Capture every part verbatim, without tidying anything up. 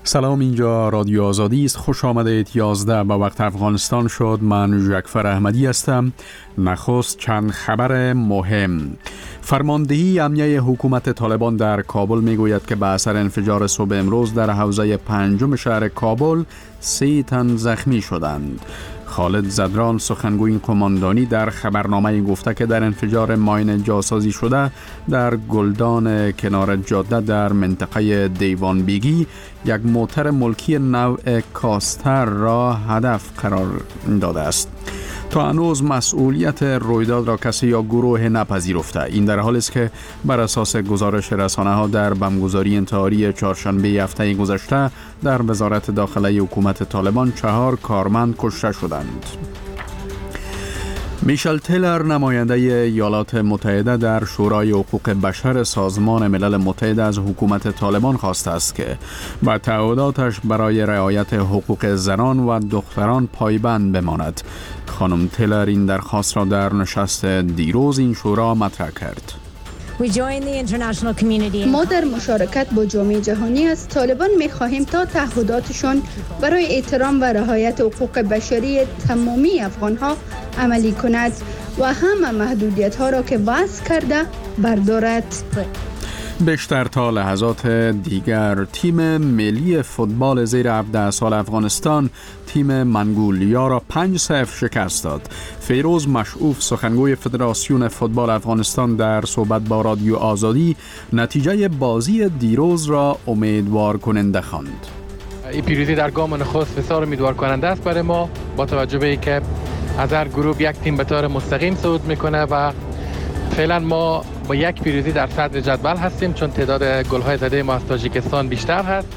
سلام، اینجا رادیو آزادی است. خوش آمدید. یازده به وقت افغانستان شد. من جعفر احمدی هستم. نخست چند خبر مهم. فرماندهی امنیه حکومت طالبان در کابل میگوید که به اثر انفجار صبح امروز در حوزه پنجم شهر کابل سه تن زخمی شدند. خالد زدران سخنگوی قماندانی در خبرنامه گفته که در انفجار ماین جاسازی شده در گلدان کنار جاده در منطقه دیوان بیگی یک موتر ملکی نوع کاستر را هدف قرار داده است. تا هنوز مسئولیت رویداد را کسی یا گروه نپذیرفته. این در حالی است که بر اساس گزارش رسانه‌ها در بمبگذاری انتحاری چهارشنبه هفته گذشته در وزارت داخله حکومت طالبان چهار کارمند کشته شدند. میشل تیلر نماینده ایالات متحده در شورای حقوق بشر سازمان ملل متحد از حکومت طالبان خواسته است که به تعهداتش برای رعایت حقوق زنان و دختران پایبند بماند. خانم تیلر این درخواست را در نشست دیروز این شورا مطرح کرد. ما در مشارکت با جامعه جهانی از طالبان می‌خواهیم تا تعهداتشان برای احترام و رعایت حقوق بشری تمامی افغان‌ها عملی کند و همه محدودیت‌ها را که وضع کرده بردارد. بیشتر تا لحظات دیگر تیم ملی فوتبال زیر هفده سال افغانستان تیم منگولیا را پنج صفر شکست داد. فیروز مشعوف سخنگوی فدراسیون فوتبال افغانستان در صحبت با رادیو آزادی نتیجه بازی دیروز را امیدوار کننده خواند. این پیروزی در گام نخست بسیار امیدوار کننده است برای ما، با توجه به اینکه از هر گروه یک تیم به طور مستقیم صعود میکنه و فعلا ما با یک پیروزی در صدر جدول هستیم، چون تعداد گل‌های زده ما از تاجیکستان بیشتر هست.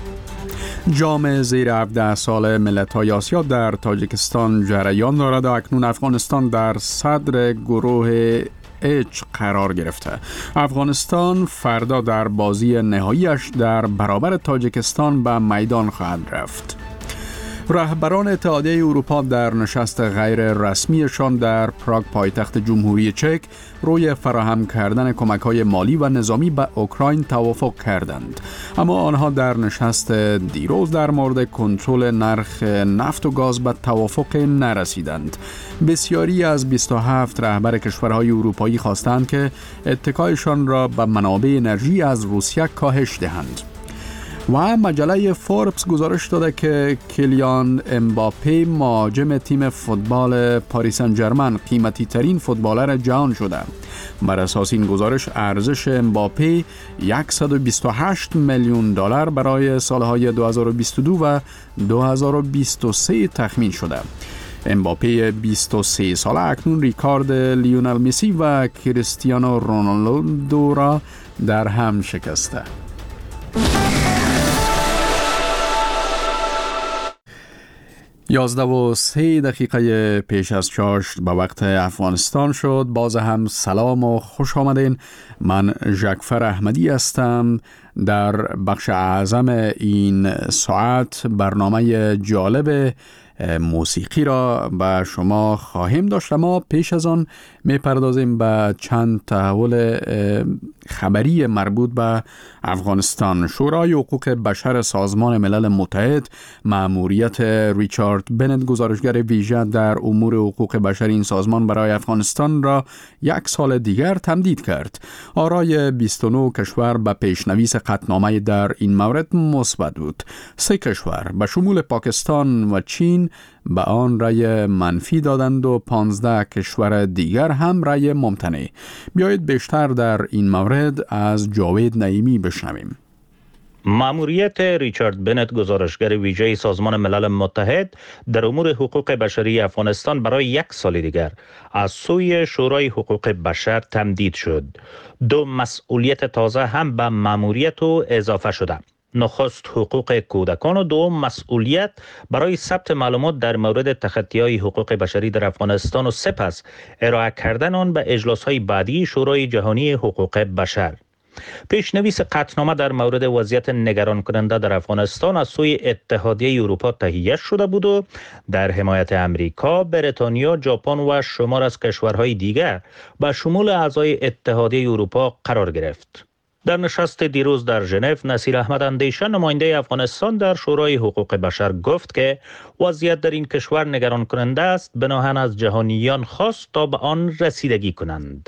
جام زیر هفده سال ملت‌های آسیا در تاجیکستان جریان دارد و اکنون افغانستان در صدر گروه اچ قرار گرفته. افغانستان فردا در بازی نهاییش در برابر تاجیکستان به میدان خواهد رفت. رهبران اتحادیه اروپا در نشست غیر رسمیشان در پراگ پایتخت جمهوری چک روی فراهم کردن کمک‌های مالی و نظامی به اوکراین توافق کردند. اما آنها در نشست دیروز در مورد کنترل نرخ نفت و گاز به توافق نرسیدند. بسیاری از بیست و هفت رهبر کشورهای اروپایی خواستند که اتکایشان را به منابع انرژی از روسیه کاهش دهند. و مجله فوربس گزارش داده که کیلیان امباپه مهاجم تیم فوتبال پاریس سن ژرمن قیمتی ترین فوتبالر جهان شده. بر اساس این گزارش ارزش امباپه صد و بیست و هشت میلیون دلار برای سالهای دو هزار و بیست و دو و دو هزار و بیست و سه تخمین شده. امباپه بیست و سه ساله اکنون ریکارد لیونل مسی و کریستیانو رونالدو را در هم شکسته. یازده و سه دقیقه پیش از چاشت به وقت افغانستان شد. باز هم سلام و خوش آمدین. من جعفر احمدی هستم. در بخش اعظم این ساعت برنامه جالب موسیقی را به شما خواهیم داشت. ما پیش از آن میپردازیم به چند تحول خبری مربوط به افغانستان. شورای حقوق بشر سازمان ملل متحد مأموریت ریچارد بنت گزارشگر ویژه در امور حقوق بشر این سازمان برای افغانستان را یک سال دیگر تمدید کرد. آرای بیست و نه کشور به پیشنویس قطعنامه در این مورد مثبت بود. سه کشور به شمول پاکستان و چین به آن رأی منفی دادند و پانزده کشور دیگر هم رأی ممتنع. بیایید بیشتر در این مورد از جاوید نعیمی بشنویم. مأموریت ریچارد بنت گزارشگر ویژه سازمان ملل متحد در امور حقوق بشری افغانستان برای یک سال دیگر از سوی شورای حقوق بشر تمدید شد. دو مسئولیت تازه هم به مأموریت او اضافه شده. نخست حقوق کودکان و دوم مسئولیت برای ثبت معلومات در مورد تخطی‌های حقوق بشری در افغانستان و سپس ارائه کردن آن به اجلاس‌های بعدی شورای جهانی حقوق بشر. پیشنویس قطعنامه در مورد وضعیت نگران کننده در افغانستان از سوی اتحادیه اروپا تهیه شده بود و در حمایت امریکا، بریتانیا، ژاپن و شمار از کشورهای دیگر به شمول اعضای اتحادیه اروپا قرار گرفت. در نشست دیروز در ژنو، نصیر احمد اندیشه نماینده افغانستان در شورای حقوق بشر گفت که وضعیت در این کشور نگران کننده است، بناهن از جهانیان خواست تا به آن رسیدگی کنند.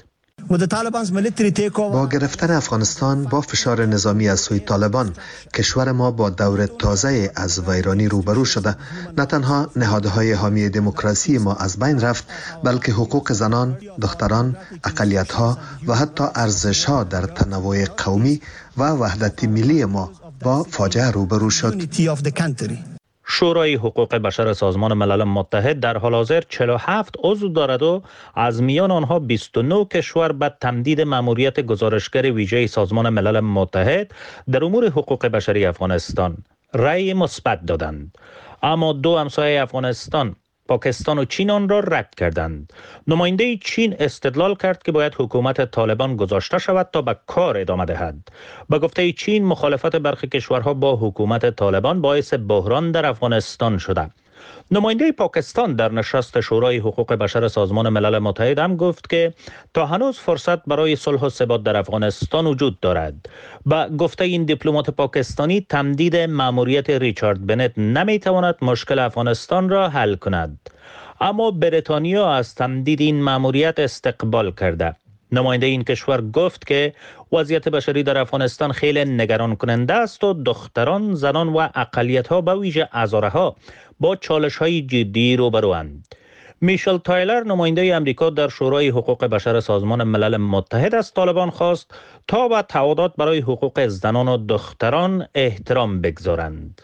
با گرفتن افغانستان با فشار نظامی از سوی طالبان، کشور ما با دور تازه از ویرانی روبرو شده. نه تنها نهادهای حامی دموکراسی ما از بین رفت، بلکه حقوق زنان، دختران، اقلیت‌ها و حتی ارزش‌ها در تنوع قومی و وحدت ملی ما با فاجعه روبرو شد. شورای حقوق بشر سازمان ملل متحد در حال حاضر چهل و هفت عضو دارد و از میان آنها بیست و نه کشور به تمدید مأموریت گزارشگر ویژه سازمان ملل متحد در امور حقوق بشری افغانستان رأی مثبت دادند، اما دو همسایه افغانستان، پاکستان و چین آن را رد کردند. نماینده چین استدلال کرد که باید حکومت طالبان گذاشته شود تا به کار ادامه دهد. به گفته چین، مخالفت برخی کشورها با حکومت طالبان باعث بحران در افغانستان شده. نماینده پاکستان در نشست شورای حقوق بشر سازمان ملل متحد هم گفت که تا هنوز فرصت برای صلح و ثبات در افغانستان وجود دارد. با گفته این دیپلمات پاکستانی، تمدید مأموریت ریچارد بنت نمیتواند مشکل افغانستان را حل کند، اما بریتانیا از تمدید این مأموریت استقبال کرده. نماینده این کشور گفت که وضعیت بشری در افغانستان خیلی نگران کننده است و دختران، زنان و اقلیت‌ها به ویژه هزاره‌ها با چالش‌های جدی روبروند. میشل تایلر، نماینده امریکا در شورای حقوق بشر سازمان ملل متحد، از طالبان خواست تا به تعهدات برای حقوق زنان و دختران احترام بگذارند.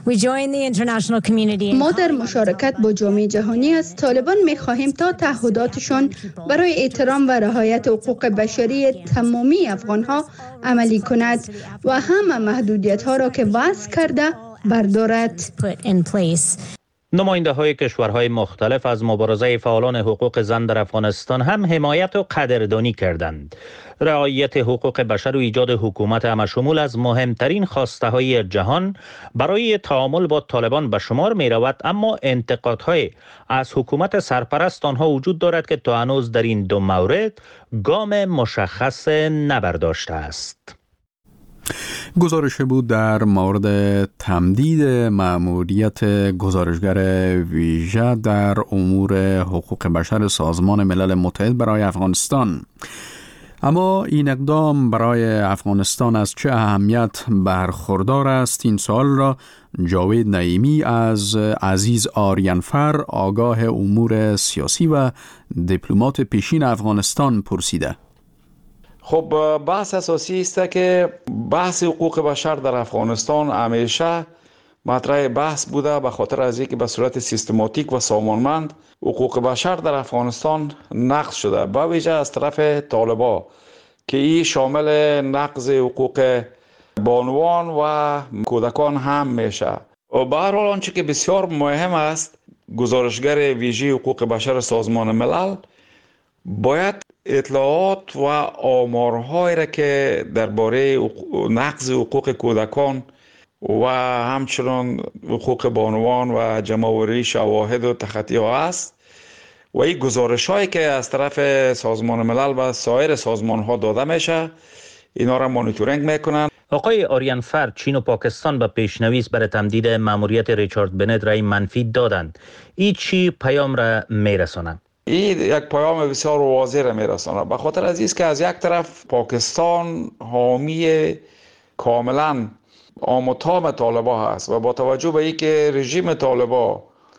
ما در مشارکت با جامعه جهانی از طالبان می خواهیم تا تعهداتشان برای احترام و رعایت حقوق بشری تمامی افغانها عملی کند و همه محدودیت ها را که وضع کرده بردارد. نماینده های کشورهای مختلف از مبارزه فعالان حقوق زن در افغانستان هم حمایت و قدردانی کردند. رعایت حقوق بشر و ایجاد حکومت همشمول از مهمترین خواسته های جهان برای تعامل با طالبان به شمار می رود، اما انتقادهای از حکومت سرپرست آنها وجود دارد که تا هنوز در این دو مورد گام مشخص نبرداشته است. گزارش بود در مورد تمدید مأموریت گزارشگر ویژه در امور حقوق بشر سازمان ملل متحد برای افغانستان. اما این اقدام برای افغانستان از چه اهمیت برخوردار است؟ این سوال را جاوید نعیمی از عزیز آریانفر، آگاه امور سیاسی و دیپلمات پیشین افغانستان پرسیده. خب بحث اساسی است که بحث حقوق بشر در افغانستان همیشه مطرح بحث بوده، به خاطر از اینکه به صورت سیستماتیک و سامانمند حقوق بشر در افغانستان نقض شده، به ویژه از طرف طالبان که این شامل نقض حقوق بانوان و کودکان هم میشه. و به هر حال آنچه که بسیار مهم است، گزارشگر ویژه حقوق بشر سازمان ملل باید اطلاعات و آمارهایی را که درباره نقض حقوق کودکان و همچنان حقوق بانوان و جمع‌آوری شواهد و تخطی ها است و این گزارش هایی که از طرف سازمان ملل و سایر سازمان ها داده میشه، اینا را مانیتورینگ میکنن. آقای آریانفر، چین و پاکستان به پیشنویس برای تمدید مأموریت ریچارد بنت رای منفی دادند. این چی پیام را میرسانند؟ این یک پیام بسیار واضح را میرسانه، به خاطر از اینکه از یک طرف پاکستان حامی کاملا آموتام طالبان هست و با توجه به اینکه رژیم طالبان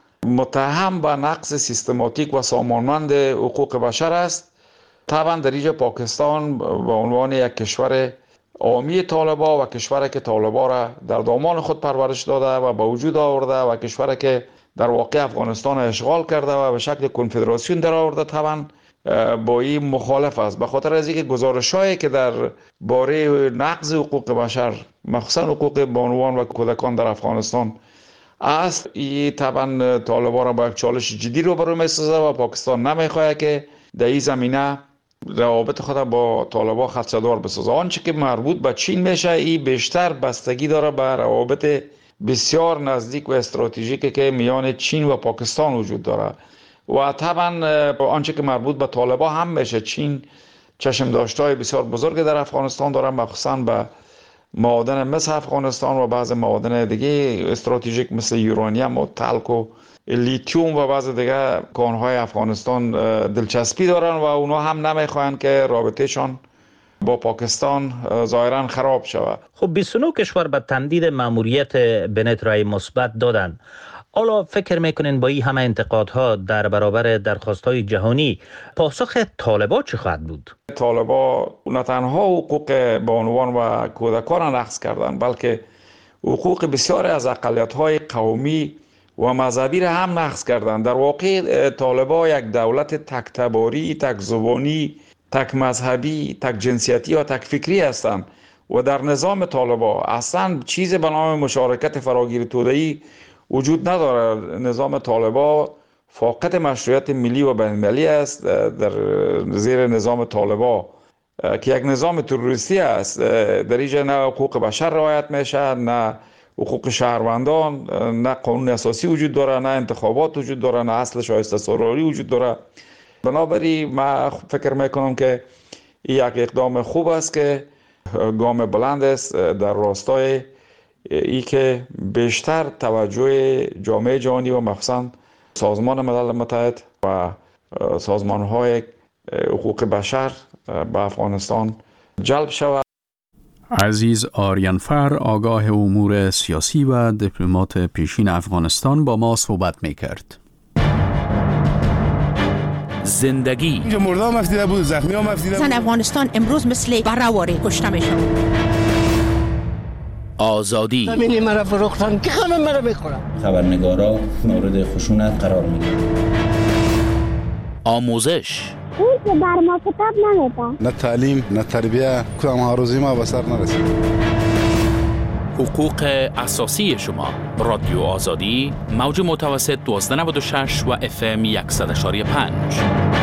متهم به نقض سیستماتیک و سامانمند حقوق بشر است، طبعا در اینجا پاکستان به عنوان یک کشور حامی طالبان و کشوری که طالبان را در دامان خود پرورش داده و به وجود آورده و کشوری که در واقع افغانستان اشغال کرده و به شکل کنفدراسیون در آورده، طبعا با این مخالف است. به خاطر از اینکه گزارش‌هایی که در باره نقض حقوق بشر مخصوصا حقوق بانوان و کودکان در افغانستان است، این طبعا طالبان را با یک چالش جدی روبرو می‌سازه و پاکستان نمی‌خواهد که در این زمینه روابط خود با طالبان خدشه‌دار بسازه. آنچه که مربوط به چین میشه، این بیشتر بستگی داره به روابط بسیار نزدیک و استراتژیکی که میان چین و پاکستان وجود داره و طبعا آنچه که مربوط به طالبان هم میشه، چین چشم داشتهای بسیار بزرگ در افغانستان داره، مخصوصا به معادن مس افغانستان و بعض معادن دیگه استراتژیک مثل یورانیم و تلک و لیتیوم و بعض دیگه کانهای افغانستان دلچسپی دارن و اونا هم نمیخواین که رابطهشان با پاکستان ظاهرا خراب شود. خب بیست و نه کشور به تمدید ماموریت بنت رای مثبت دادن. حالا فکر میکنین با این همه انتقادها در برابر درخواست‌های جهانی پاسخ طالبان چه خواهد بود؟ طالبان نه تنها حقوق بانوان و کودکان نقض کردند، بلکه حقوق بسیاری از اقلیت‌های قومی و مذهبی را هم نقض کردند. در واقع طالبان یک دولت تک تباری، تک زبانی، تک مذهبی، تک جنسیتی و تک فکری هستند و در نظام طالبان اصلا چیز به نام مشارکت فراگیر توده‌ای وجود نداره. نظام طالبان فاقد مشروعیت ملی و بین‌المللی است. در زیر نظام طالبان که یک نظام تروریستی است، در اینجا نه حقوق بشر رعایت میشه، نه حقوق شهروندان، نه قانون اساسی وجود داره، نه انتخابات وجود داره، نه اصل شایسته سرایی وجود داره. بنابراین من فکر میکنم که این یک اقدام خوب است که گام بلند است در راستای ای که بیشتر توجه جامعه جهانی و مخصوصا سازمان ملل متحد و سازمان‌های حقوق بشر به افغانستان جلب شود. عزیز آریانفر، آگاه امور سیاسی و دیپلمات پیشین افغانستان، با ما صحبت می‌کرد. زندگی اینجا مردا هم افتیده بود، زخمی هم افتیده بود. زن افغانستان امروز مثل برآوری کشته میشه. آزادی همینی مرا فروختن که خانم مرا میخورم. خبرنگارا مورد خشونت قرار میگیرن. آموزش اون که بر ما کتاب نمیده. نه تعلیم نه تربیه، کدام هاروزی ما به سر نرسید. حقوق اساسی شما. رادیو آزادی، موج متوسط دوازده نود و شش و اف ام صد و یک و پنج.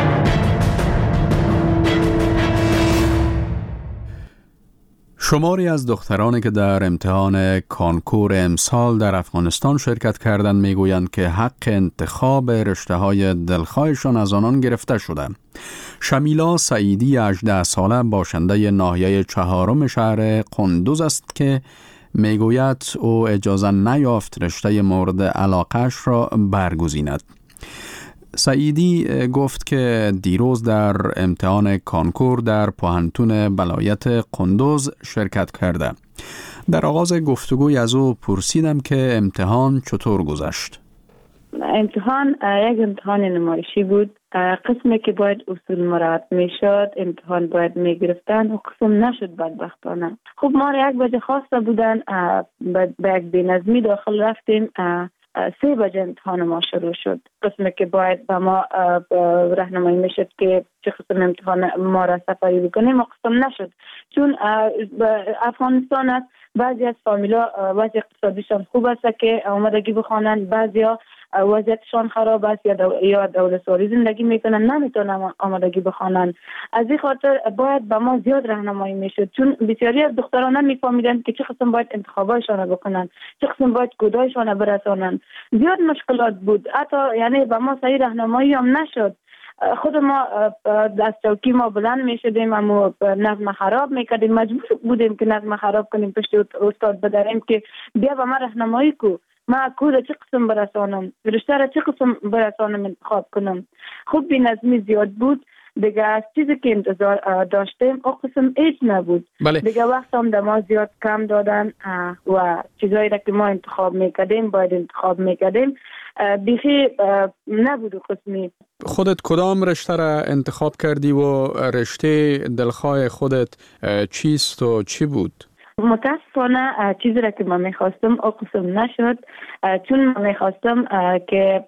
شماری از دخترانی که در امتحان کانکور امسال در افغانستان شرکت کردند میگویند که حق انتخاب رشته‌های دلخواهشان از آنان گرفته شده. شمیلا سعیدی هجده ساله باشنده ناحیه چهارم شهر قندوز است که میگوید او اجازه نیافت رشته مورد علاقه‌اش را برگزیند. سعیدی گفت که دیروز در امتحان کانکور در پوهنتون ولایت قندوز شرکت کرده. در آغاز گفتگوی از او پرسیدم که امتحان چطور گذشت. امتحان یک امتحان نمایشی بود. قسمی که باید اصول مراعات می شد امتحان باید می گرفتن و قسم نشد بدبختانه. خب ما را یک بجه خواسته بودن، به یک بینظمی داخل رفتیم. سه بجه امتحان ما شروع شد. قسمی که باید به ما راهنمایی می شد که چه قسم امتحان ما را سفری بکنیم و قسم نشد، چون افغانستان است. بعضی از فامیلا وضع اقتصادیشان خوب است که آمادگی بخوانند، بعضی وضعیتشان خراب است یا دو... یا دولتسواری زندگی میکنن نمیتونن آمادگی بخوانن. از این خاطر باید به ما زیاد راهنمایی میشد، چون بسیاری از دختران نمیفهمیدن که چه قسم باید انتخابایشان بکنن، چه قسم باید کودایشان برسانن. زیاد مشکلات بود، حتی یعنی به ما صحیح راهنمایی هم نشد. خود ما از چوکی ما بلند می شدیم، اما نظم خراب می کردیم، مجبور بودیم که نظم خراب کنیم، پشت استاد بداریم که بیا به ما راهنمایی کو، ما کود چه قسم برسانم، رشته را چه قسم برسانم انتخاب کنم. خوب بی نظمی زیاد بود دیگه. از چیزی که انتظار داشتیم او قسم ایچ نبود. بله. دیگه وقت هم در ما زیاد کم دادن و چیزایی را که ما انتخاب میکردیم باید انتخاب میکردیم بیخی نبود قسمی. خودت کدام رشته را انتخاب کردی و رشته دلخواه خودت چیست و چی بود؟ متاسفانه چیزی را که من میخواستم او قسم نشد، چون من میخواستم که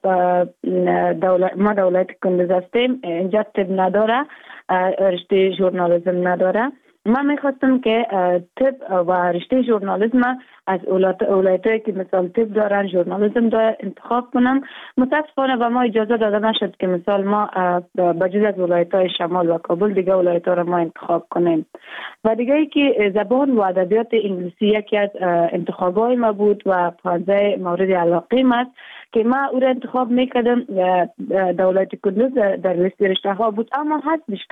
دولت ما دولت کندوز هستیم، اینجا طب نداره، رشته ژورنالیسم نداره. من میخواستم که طب و رشته ژورنالیسم از ولایتایی که مثال طب دارن ژورنالیسم داره انتخاب کنم. متاسفانه به ما اجازه داده نشد که مثال ما بجز از ولایت‌های شمال و کابل دیگه ولایت‌ها را ما انتخاب کنیم. و دیگه ای که زبان و ادبیات انگلیسی یکی از انتخابای ما بود و پانزده مورد علاقه ما است که ما او را انتخاب میکردم. دولت کندوز در لیست رشته ها بود اما حذفش